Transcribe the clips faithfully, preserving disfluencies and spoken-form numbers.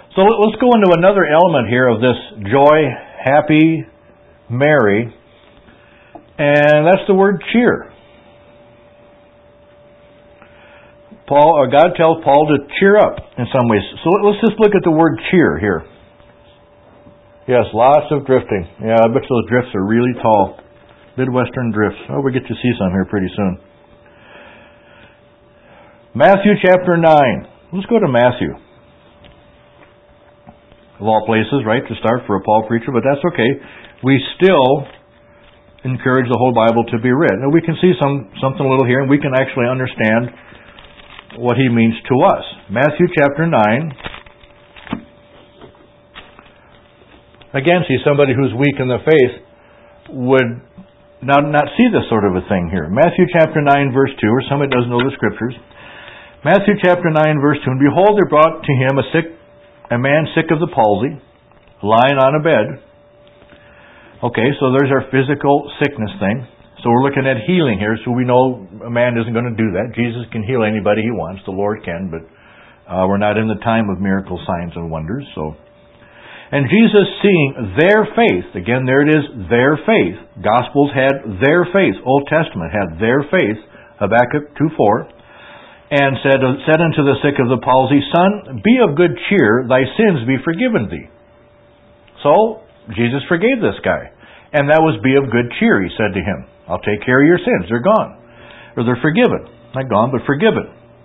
So let's go into another element here of this joy, happy, merry, and that's the word cheer. Paul, or God tells Paul to cheer up in some ways. So let's just look at the word cheer here. Yes, lots of drifting. Yeah, I bet those drifts are really tall. Midwestern drifts. Oh, we get to see some here pretty soon. Matthew chapter nine. Let's go to Matthew. Of all places, right, to start for a Paul preacher, but that's okay. We still encourage the whole Bible to be read. Now we can see some something a little here, and we can actually understand what he means to us. Matthew chapter nine. Again, see, somebody who's weak in the faith would not, not see this sort of a thing here. Matthew chapter nine, verse two, or somebody doesn't know the Scriptures. Matthew chapter nine, verse two, and behold, they brought to him a sick, a man sick of the palsy, lying on a bed. Okay, so there's our physical sickness thing. So we're looking at healing here, so we know a man isn't going to do that. Jesus can heal anybody he wants. The Lord can, but uh, we're not in the time of miracle signs and wonders. So, and Jesus, seeing their faith, again, there it is, their faith. Gospels had their faith. Old Testament had their faith. Habakkuk two four. And said, said unto the sick of the palsy, Son, be of good cheer, thy sins be forgiven thee. So, Jesus forgave this guy. And that was be of good cheer, he said to him. I'll take care of your sins. They're gone. Or they're forgiven. Not gone, but forgiven.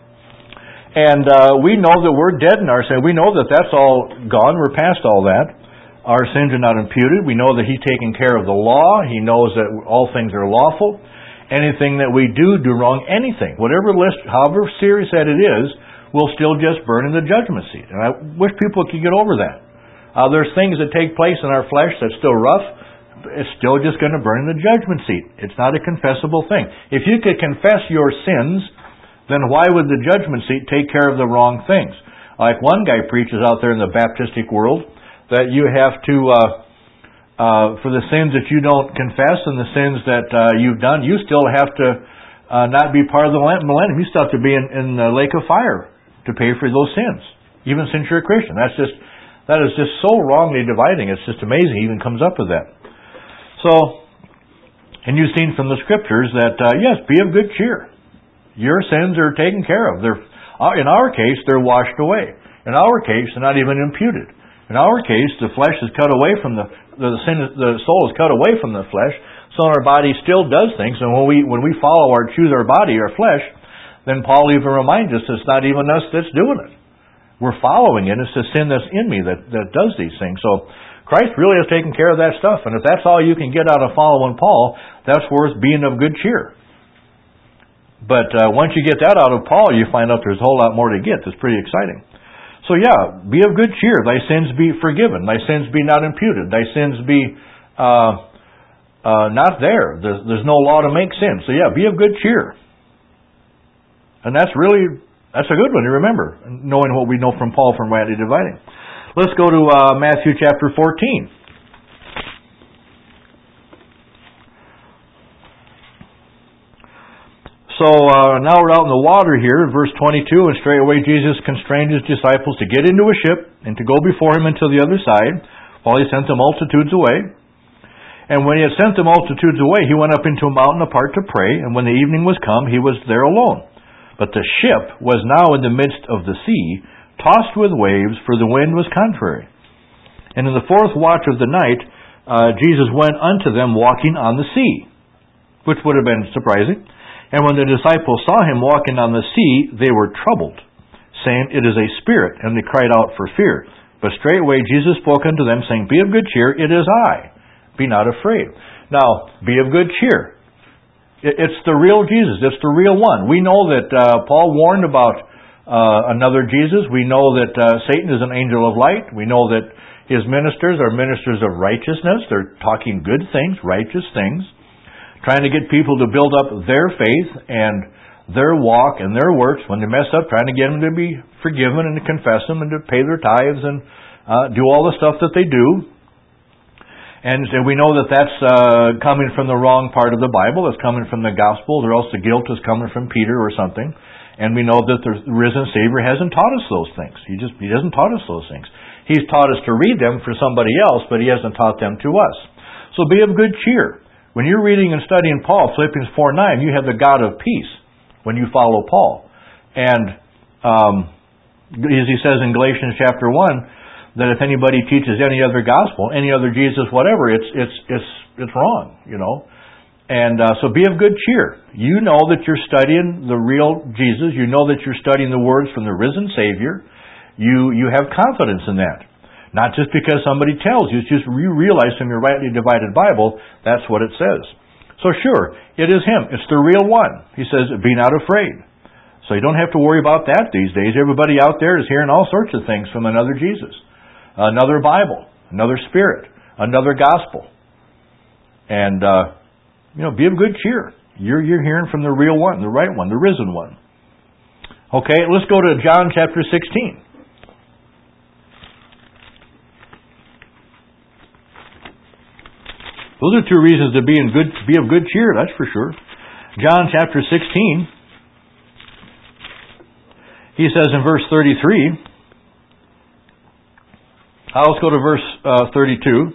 And uh, we know that we're dead in our sin. We know that that's all gone. We're past all that. Our sins are not imputed. We know that He's taken care of the law. He knows that all things are lawful. Anything that we do, do wrong, anything, whatever list, however serious that it is, will still just burn in the judgment seat. And I wish people could get over that. Uh, there's things that take place in our flesh that's still rough. It's still just going to burn in the judgment seat. It's not a confessable thing. If you could confess your sins, then why would the judgment seat take care of the wrong things? Like one guy preaches out there in the Baptistic world that you have to, uh, uh, for the sins that you don't confess and the sins that uh, you've done, you still have to uh, not be part of the millennium. You still have to be in, in the lake of fire to pay for those sins, even since you're a Christian. That's just that is just so wrongly dividing. It's just amazing he even comes up with that. So, and you've seen from the Scriptures that, uh, yes, be of good cheer. Your sins are taken care of. They're, uh, in our case, they're washed away. In our case, they're not even imputed. In our case, the flesh is cut away from the, the sin, the soul is cut away from the flesh, so our body still does things, and when we, when we follow or choose our body, our flesh, then Paul even reminds us it's not even us that's doing it. We're following it. It's the sin that's in me that, that does these things. So, Christ really has taken care of that stuff, and if that's all you can get out of following Paul, that's worth being of good cheer. But uh, once you get that out of Paul, you find out there's a whole lot more to get. That's pretty exciting. So yeah, be of good cheer. Thy sins be forgiven. Thy sins be not imputed. Thy sins be uh, uh, not there. There's, there's no law to make sin. So yeah, be of good cheer. And that's really, that's a good one to remember, knowing what we know from Paul from rightly dividing. Let's go to uh, Matthew chapter fourteen. So uh, now we're out in the water here, verse twenty-two, and straightway Jesus constrained His disciples to get into a ship and to go before Him unto the other side, while He sent the multitudes away. And when He had sent the multitudes away, He went up into a mountain apart to pray, and when the evening was come, He was there alone. But the ship was now in the midst of the sea, tossed with waves, for the wind was contrary. And in the fourth watch of the night, uh, Jesus went unto them walking on the sea, which would have been surprising. And when the disciples saw Him walking on the sea, they were troubled, saying, It is a spirit, and they cried out for fear. But straightway Jesus spoke unto them, saying, Be of good cheer, it is I. Be not afraid. Now, be of good cheer. It's the real Jesus. It's the real one. We know that uh, Paul warned about uh, another Jesus. We know that uh, Satan is an angel of light. We know that his ministers are ministers of righteousness. They're talking good things, righteous things, trying to get people to build up their faith and their walk and their works. When they mess up, trying to get them to be forgiven and to confess them and to pay their tithes and uh, do all the stuff that they do. And we know that that's uh, coming from the wrong part of the Bible. It's coming from the gospel, or else the guilt is coming from Peter or something. And we know that the risen Savior hasn't taught us those things. He just He doesn't taught us those things. He's taught us to read them for somebody else, but He hasn't taught them to us. So be of good cheer. When you're reading and studying Paul, Philippians four nine, you have the God of peace when you follow Paul. And um, as he says in Galatians chapter one, that if anybody teaches any other gospel, any other Jesus, whatever, it's it's it's it's wrong, you know. And uh, so be of good cheer. You know that you're studying the real Jesus. You know that you're studying the words from the risen Savior. You you have confidence in that. Not just because somebody tells you. It's just you realize from your rightly divided Bible, that's what it says. So sure, it is Him. It's the real one. He says, be not afraid. So you don't have to worry about that these days. Everybody out there is hearing all sorts of things from another Jesus. Another Bible, another Spirit, another gospel. And, uh, you know, be of good cheer. You're, you're hearing from the real one, the right one, the risen one. Okay, let's go to John chapter sixteen. Those are two reasons to be in good, be of good cheer, that's for sure. John chapter sixteen, he says in verse thirty-three, Uh, let's go to verse uh, thirty-two.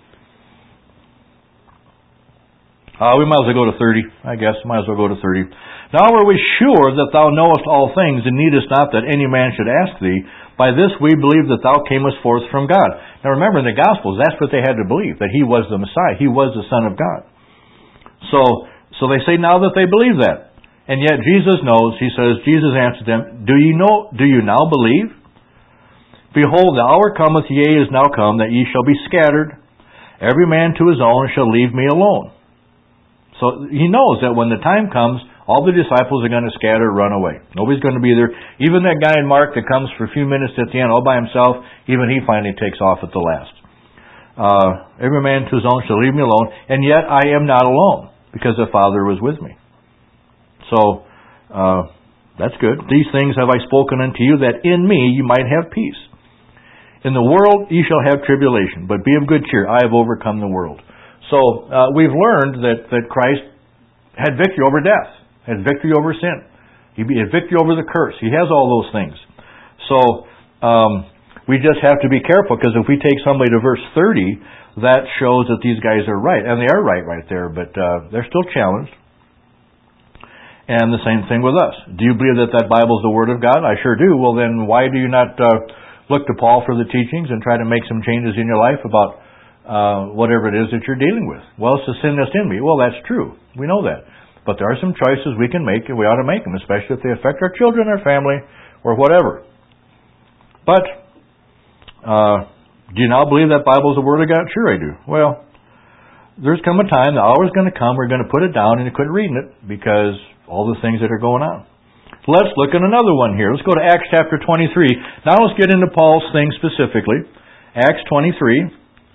Uh, we might as well go to thirty, I guess. Might as well go to thirty. Now are we sure that thou knowest all things, and needest not that any man should ask thee? By this we believe that thou camest forth from God. Now remember, in the Gospels, that's what they had to believe, that He was the Messiah. He was the Son of God. So, so they say now that they believe that. And yet Jesus knows, He says, Jesus answered them, Do you know? Do you now believe? Behold, the hour cometh, yea, is now come, that ye shall be scattered. Every man to his own shall leave me alone. So He knows that when the time comes, all the disciples are going to scatter, run away. Nobody's going to be there. Even that guy in Mark that comes for a few minutes at the end all by himself, even he finally takes off at the last. Uh, every man to his own shall leave me alone, and yet I am not alone, because the Father was with me. So, uh, that's good. These things have I spoken unto you, that in me you might have peace. In the world ye shall have tribulation, but be of good cheer. I have overcome the world. So uh, we've learned that, that Christ had victory over death, had victory over sin. He had victory over the curse. He has all those things. So um, we just have to be careful, because if we take somebody to verse thirty, that shows that these guys are right. And they are right right there, but uh, they're still challenged. And the same thing with us. Do you believe that that Bible is the Word of God? I sure do. Well, then why do you not Uh, look to Paul for the teachings and try to make some changes in your life about uh, whatever it is that you're dealing with? Well, it's the sin that's in me. Well, that's true. We know that. But there are some choices we can make, and we ought to make them, especially if they affect our children, our family, or whatever. But, uh, do you now believe that Bible is the Word of God? Sure I do. Well, there's come a time, the hour is going to come, we're going to put it down and you quit reading it, because all the things that are going on. Let's look at another one here. Let's go to Acts chapter twenty-three. Now let's get into Paul's thing specifically. Acts twenty-three.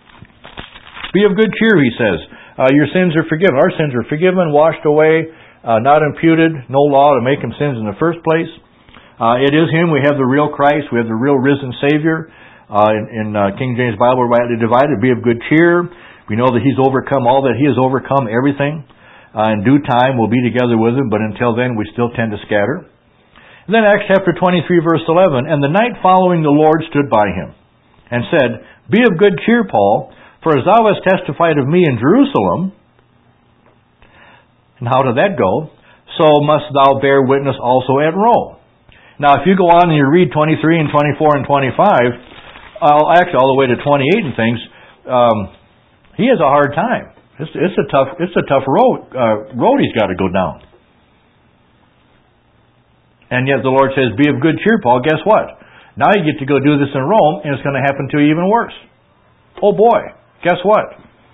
Be of good cheer, he says. Uh, your sins are forgiven. Our sins are forgiven, washed away, uh, not imputed, no law to make them sins in the first place. Uh, it is Him. We have the real Christ. We have the real risen Savior. Uh, in in uh, King James Bible, rightly divided. Be of good cheer. We know that He's overcome all that He has overcome, everything. Uh, in due time, we'll be together with Him, but until then, we still tend to scatter. And then Acts chapter twenty-three, verse eleven, and the night following the Lord stood by him, and said, Be of good cheer, Paul, for as thou hast testified of me in Jerusalem, and how did that go? So must thou bear witness also at Rome. Now, if you go on and you read twenty-three and twenty-four and twenty-five, uh, actually all the way to twenty-eight and things, um, he has a hard time. It's, it's a tough, it's a tough road, uh, road he's got to go down. And yet the Lord says, be of good cheer, Paul. Guess what? Now you get to go do this in Rome, and it's going to happen to you even worse. Oh boy, guess what?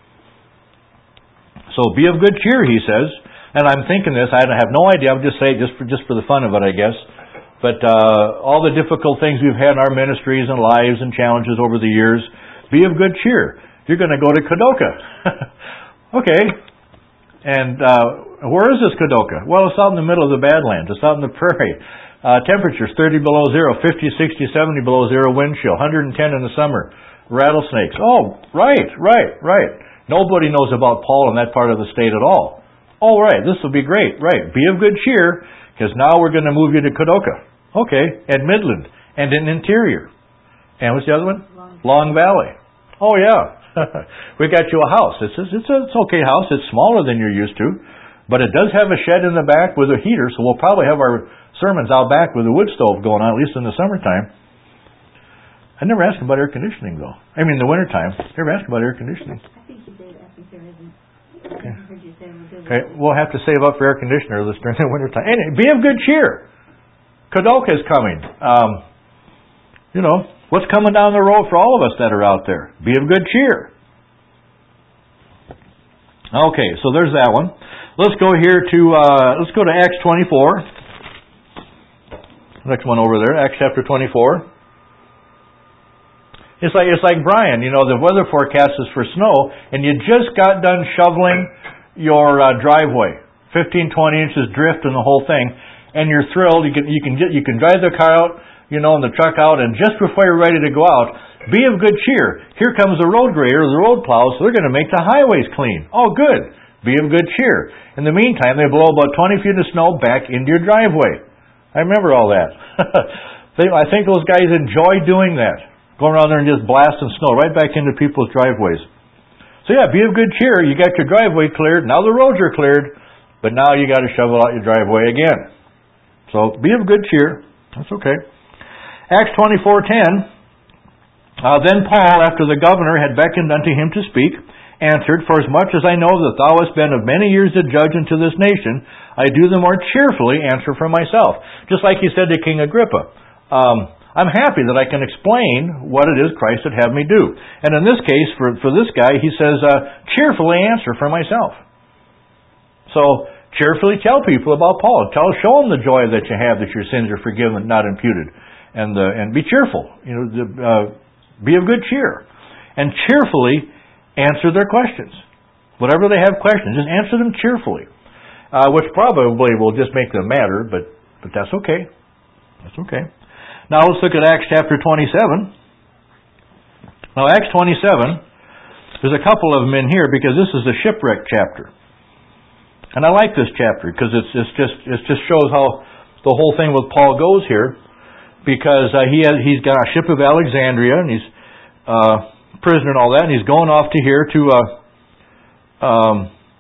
So be of good cheer, he says. And I'm thinking this, I have no idea, I'll just say it just for, just for the fun of it, I guess. But uh, all the difficult things we've had in our ministries and lives and challenges over the years, be of good cheer. You're going to go to Kadoka. Okay. And uh, where is this Kadoka? Well, it's out in the middle of the Badlands. It's out in the prairie. Uh, temperatures thirty below zero, fifty, sixty, seventy below zero wind chill, one hundred ten in the summer. Rattlesnakes. Oh, right, right, right. Nobody knows about Paul in that part of the state at all. All right, this will be great. Right. Be of good cheer, Because now we're going to move you to Kadoka. Okay, and Midland, and in Interior. And what's the other one? Long, Long Valley. Oh, yeah. We got you a house. It's, it's, it's an okay house. It's smaller than you're used to. But it does have a shed in the back with a heater, so we'll probably have our sermons out back with a wood stove going on, at least in the summertime. I never asked about air conditioning, though. I mean, in the wintertime. Never asked about air conditioning. I think you did. I think there isn't. Okay. I heard you say we're good. Okay, we'll have to save up for air conditioner this during the wintertime. Anyway, be of good cheer. Kadoka is coming. Um, you know, what's coming down the road for all of us that are out there? Be of good cheer. Okay, so there's that one. Let's go here to uh, let's go to Acts twenty-four. Next one over there, Acts chapter twenty-four. It's like it's like Brian. You know, the weather forecast is for snow, and you just got done shoveling your uh, driveway, fifteen, twenty inches drift and the whole thing. And you're thrilled. You can you can you can drive the car out, you know, and the truck out, and just before you're ready to go out, be of good cheer. Here comes the road grader, the road plows. So they're going to make the highways clean. Oh, good. Be of good cheer. In the meantime, they blow about twenty feet of snow back into your driveway. I remember all that. they, I think those guys enjoy doing that, going around there and just blasting snow right back into people's driveways. So yeah, be of good cheer. You got your driveway cleared. Now the roads are cleared, but now you got to shovel out your driveway again. So be of good cheer. That's okay. Acts twenty-four ten. Uh, then Paul, after the governor had beckoned unto him to speak, answered, For as much as I know that thou hast been of many years a judge unto this nation, I do the more cheerfully answer for myself. Just like he said to King Agrippa, um, I'm happy that I can explain what it is Christ would have me do. And in this case, for, for this guy, he says, uh, cheerfully answer for myself. So, cheerfully tell people about Paul. Tell, show them the joy that you have, that your sins are forgiven, not imputed, and uh, and be cheerful. You know, uh, be of good cheer, and cheerfully answer their questions. Whatever they have questions, just answer them cheerfully, uh, which probably will just make them madder, but but that's okay. That's okay. Now let's look at Acts chapter twenty-seven. Now Acts twenty-seven, there's a couple of them in here because this is the shipwreck chapter. And I like this chapter because it's, it's just it just shows how the whole thing with Paul goes here, because uh, he has, he's got a ship of Alexandria and he's uh, prisoner and all that, and he's going off to here to uh, um,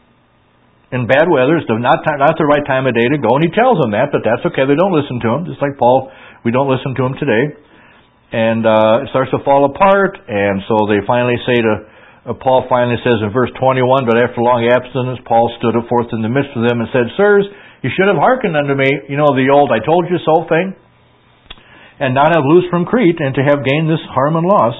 in bad weather. It's not not the right time of day to go, and he tells them that, but that's okay. They don't listen to him, just like Paul. We don't listen to him today, and uh, it starts to fall apart, and so they finally say to. Uh, Paul finally says in verse twenty-one, But after long abstinence, Paul stood forth in the midst of them and said, Sirs, you should have hearkened unto me, you know, the old I told you so thing, and not have loosed from Crete, and to have gained this harm and loss.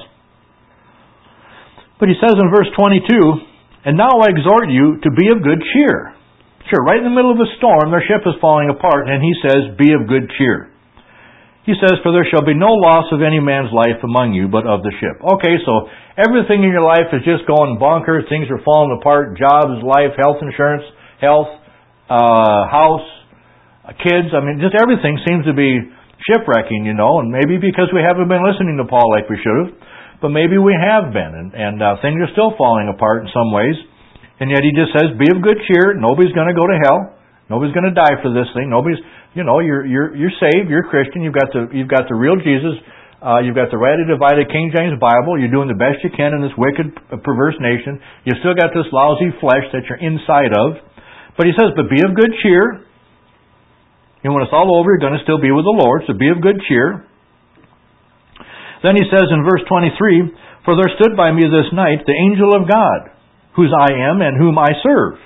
But he says in verse twenty-two, And now I exhort you to be of good cheer. Sure, right in the middle of a storm, their ship is falling apart, and he says, Be of good cheer. He says, For there shall be no loss of any man's life among you, but of the ship. Okay, so everything in your life is just going bonkers. Things are falling apart. Jobs, life, health insurance, health, uh, house, uh, kids. I mean, just everything seems to be shipwrecking, you know. And maybe because we haven't been listening to Paul like we should have. But maybe we have been. And, and uh, things are still falling apart in some ways. And yet he just says, Be of good cheer. Nobody's going to go to hell. Nobody's going to die for this thing. Nobody's... You know, you're you're you're saved. You're a Christian. You've got the you've got the real Jesus. Uh, you've got the rightly divided King James Bible. You're doing the best you can in this wicked, perverse nation. You've still got this lousy flesh that you're inside of. But he says, "But be of good cheer. And when it's all over, you're going to still be with the Lord. So be of good cheer." Then he says in verse twenty-three, "For there stood by me this night the angel of God, whose I am and whom I serve,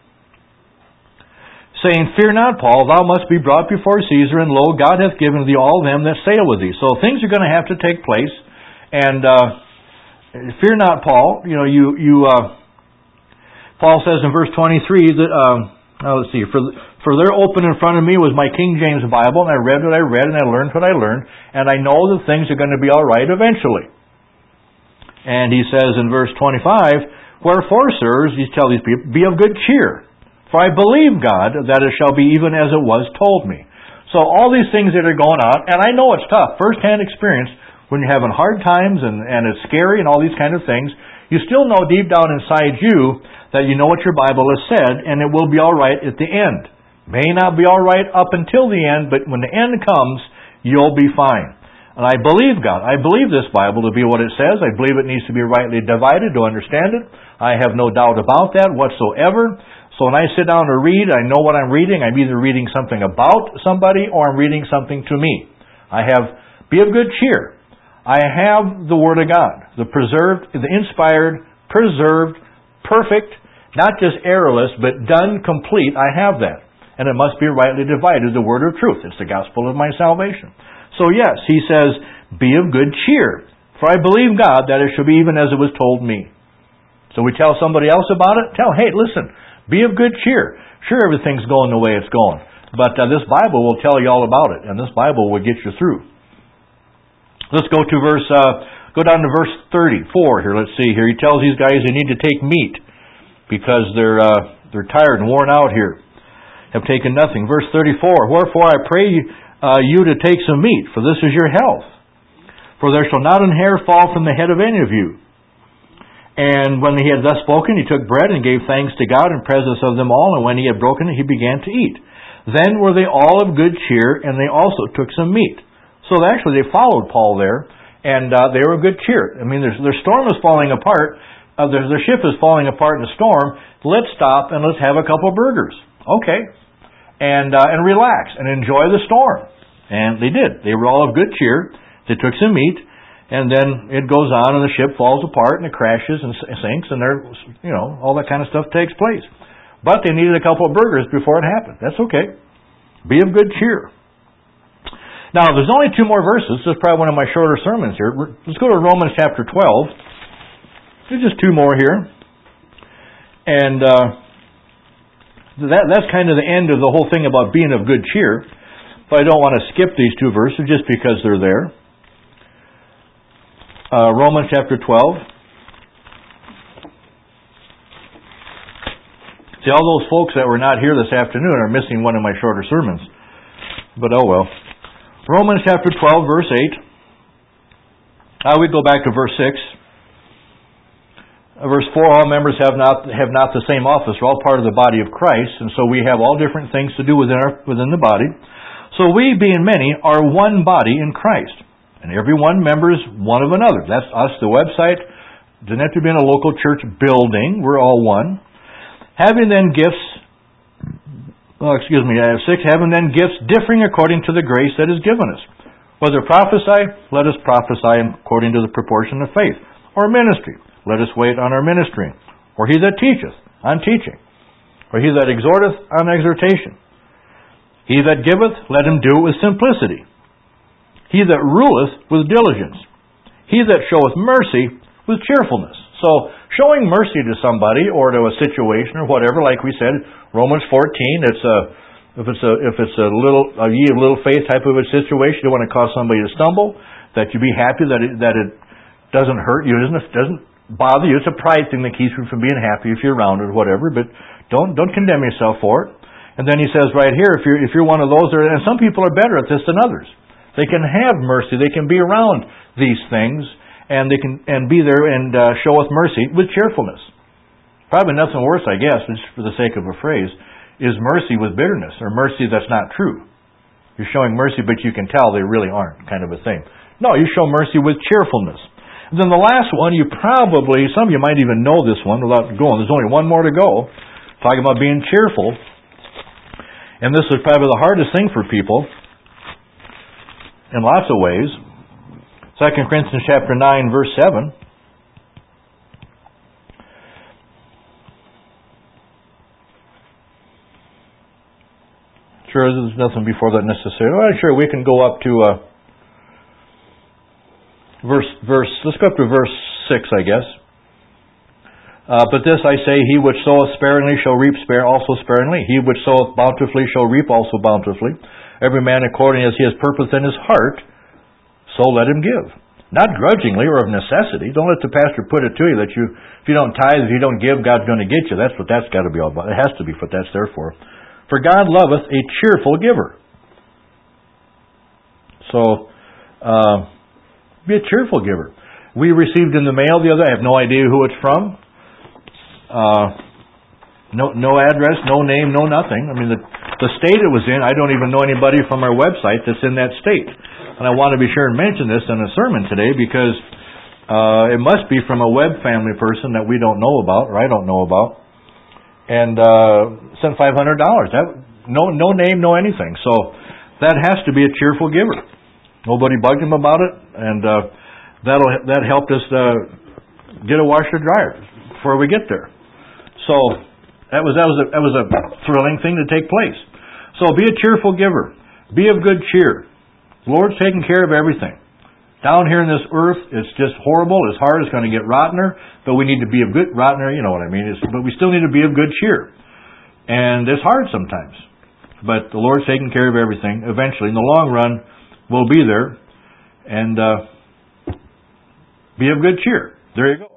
saying, Fear not, Paul, thou must be brought before Caesar, and lo, God hath given thee all them that sail with thee." So things are going to have to take place. And uh, fear not, Paul. You know, you you. Uh, Paul says in verse twenty-three that um, now let's see, for for there open in front of me was my King James Bible, and I read what I read, and I learned what I learned, and I know that things are going to be all right eventually. And he says in verse twenty-five, "Wherefore, sirs, you tell these people, be of good cheer. For I believe God that it shall be even as it was told me." So all these things that are going on, and I know it's tough, first-hand experience, when you're having hard times and, and it's scary and all these kind of things, you still know deep down inside you that you know what your Bible has said, and it will be all right at the end. May not be all right up until the end, but when the end comes, you'll be fine. And I believe God. I believe this Bible to be what it says. I believe it needs to be rightly divided to understand it. I have no doubt about that whatsoever. So when I sit down to read, I know what I'm reading. I'm either reading something about somebody or I'm reading something to me. I have, be of good cheer. I have the Word of God, the preserved, the inspired, preserved, perfect, not just errorless, but done complete. I have that. And it must be rightly divided, the word of truth. It's the gospel of my salvation. So yes, he says, be of good cheer. For I believe God that it shall be even as it was told me. So we tell somebody else about it. Tell, hey, listen, be of good cheer. Sure, everything's going the way it's going. But uh, this Bible will tell you all about it. And this Bible will get you through. Let's go to verse, uh, go down to verse thirty-four here. Let's see here. He tells these guys they need to take meat because they're, uh, they're tired and worn out here. Have taken nothing. Verse thirty-four, wherefore I pray you, uh, you to take some meat, for this is your health. For there shall not an hair fall from the head of any of you. And when he had thus spoken, he took bread and gave thanks to God in presence of them all, and when he had broken it, he began to eat. Then were they all of good cheer, and they also took some meat. So actually they followed Paul there, and uh, they were of good cheer. I mean, their, their storm is falling apart. Uh, their, their ship is falling apart in the storm. Let's stop and let's have a couple burgers. Okay. And uh, and relax and enjoy the storm. And they did. They were all of good cheer. They took some meat, and then it goes on, and the ship falls apart, and it crashes and sinks, and there, you know, all that kind of stuff takes place. But they needed a couple of burgers before it happened. That's okay. Be of good cheer. Now, there's only two more verses. This is probably one of my shorter sermons here. Let's go to Romans chapter twelve. There's just two more here, and. Uh, That, that's kind of the end of the whole thing about being of good cheer. But I don't want to skip these two verses just because they're there. Uh, Romans chapter twelve. See, all those folks that were not here this afternoon are missing one of my shorter sermons. But oh well. Romans chapter twelve, verse eight. I would go back to verse six. Verse four, all members have not have not the same office. We're all part of the body of Christ, and so we have all different things to do within our within the body. So we, being many, are one body in Christ, and every one member is one of another. That's us, the website. Doesn't have to be in a local church building. We're all one. Having then gifts, oh, excuse me, I have six. Having then gifts differing according to the grace that is given us. Whether prophesy, let us prophesy according to the proportion of faith, or ministry. Let us wait on our ministering. Or he that teacheth, on teaching. Or he that exhorteth, on exhortation. He that giveth, let him do it with simplicity. He that ruleth, with diligence. He that showeth mercy, with cheerfulness. So, showing mercy to somebody, or to a situation, or whatever, like we said, Romans fourteen, it's a, if it's a, if it's a little, a ye of little faith type of a situation, you don't want to cause somebody to stumble, that you be happy that it, that it doesn't hurt you, doesn't, doesn't bother you. It's a pride thing that keeps you from being happy if you're around it or whatever, but don't don't condemn yourself for it. And then he says right here, if you're if you're one of those, and some people are better at this than others. They can have mercy. They can be around these things, and they can and be there and uh, show us mercy with cheerfulness. Probably nothing worse, I guess, just for the sake of a phrase, is mercy with bitterness, or mercy that's not true. You're showing mercy, but you can tell they really aren't, kind of a thing. No, you show mercy with cheerfulness. And then the last one, you probably, some of you might even know this one without going. There's only one more to go. Talking about being cheerful. And this is probably the hardest thing for people in lots of ways. Second Corinthians chapter nine, verse seven. Sure, there's nothing before that necessarily. Well, sure, we can go up to... Uh, Verse, verse. Let's go up to verse six, I guess. Uh, but this I say, he which soweth sparingly shall reap spare also sparingly. He which soweth bountifully shall reap also bountifully. Every man according as he has purpose in his heart, so let him give. Not grudgingly or of necessity. Don't let the pastor put it to you that you, if you don't tithe, if you don't give, God's going to get you. That's what that's got to be all about. It has to be what that's there for. For God loveth a cheerful giver. So, uh, be a cheerful giver. We received in the mail the other, I have no idea who it's from. Uh, no no address, no name, no nothing. I mean, the, The state it was in, I don't even know anybody from our website that's in that state. And I want to be sure and mention this in a sermon today because uh, it must be from a web family person that we don't know about, or I don't know about. And uh, sent five hundred dollars. That, no, no name, no anything. So that has to be a cheerful giver. Nobody bugged him about it, and uh, that'll that helped us uh, get a washer dryer before we get there. So that was that was a, that was a thrilling thing to take place. So be a cheerful giver. Be of good cheer. The Lord's taking care of everything. Down here in this earth, it's just horrible. It's hard. It's going to get rottener. But we need to be of good rottener. You know what I mean. It's, but we still need to be of good cheer. And it's hard sometimes. But the Lord's taking care of everything. Eventually, in the long run, we'll be there. And uh, be of good cheer. There you go.